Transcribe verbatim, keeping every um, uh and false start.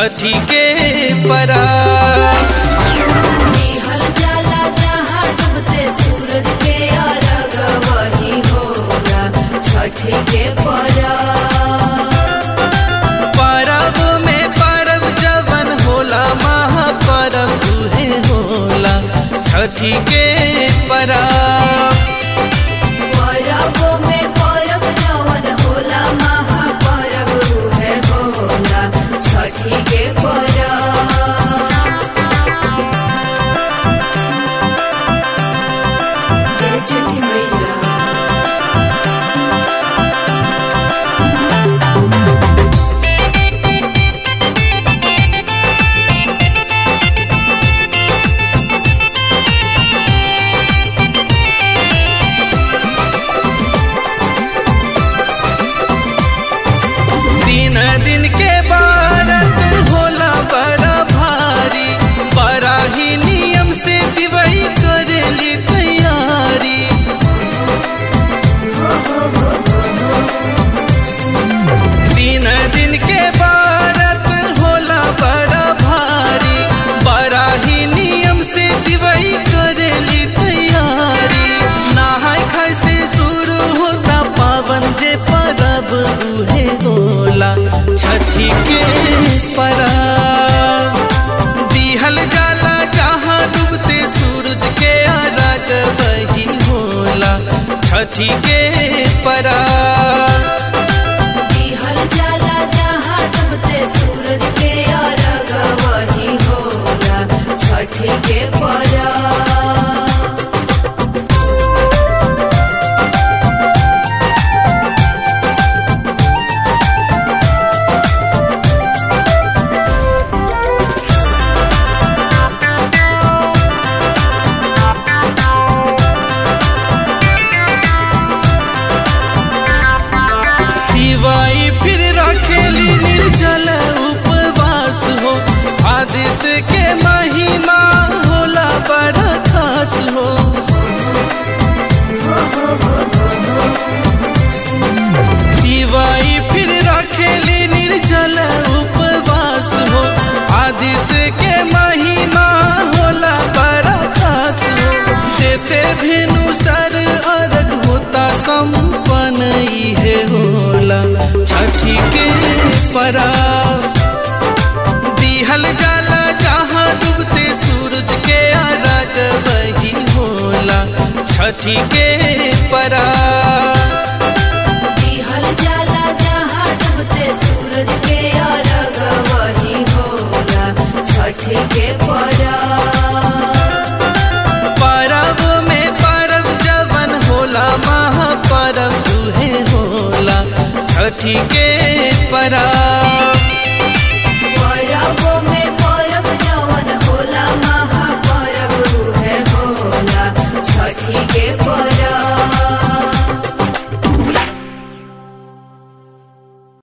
छठी के परात। दिहल जाला जहाँ डूबते सूरज के अर्घ वही होला छठी के परात। परब में परब जवन होला महापर्व उहे होला छठी के परात। परब में परब जवन होला महापर्व उहे होला छठी के परात। जय छठी मैया। दिन दिन के बारत होला बड़ा भारी, बड़ा ही नियम से दिवाई करेली तैयारी। दिन दिन के बारत होला बड़ा भारी, बड़ा ही नियम से दिवाई करेली तैयारी। नहाय खाय से शुरू होता पावन जे परब उहे होला छठी के परात। दिहल जाला जहाँ डूबते सूरज के अर्घ वही होला छठी के परात। दिहल जाला जहाँ डूबते सूरज के अर्घ वही होला छठी के परात। दिवाई फिर रखेली निर्जल उपवास हो, आदित्य के महिमा होला बड़ा खास हो। दिवाई फिर रखेली निर्जल उपवास हो, आदित्य के महिमा होला बड़ा खास हो। देते भेनु सर अर्घ होता संपन्न इहे होला छठी के परात। दिहल जाला जहाँ डूबते सूरज के अर्घ वही होला छठी के परात। दिहल जाला जहाँ डूबते सूरज के अर्घ वही होला छठी के परात। परब में परब जवन होला महापर्व उहे होला छठी के परात।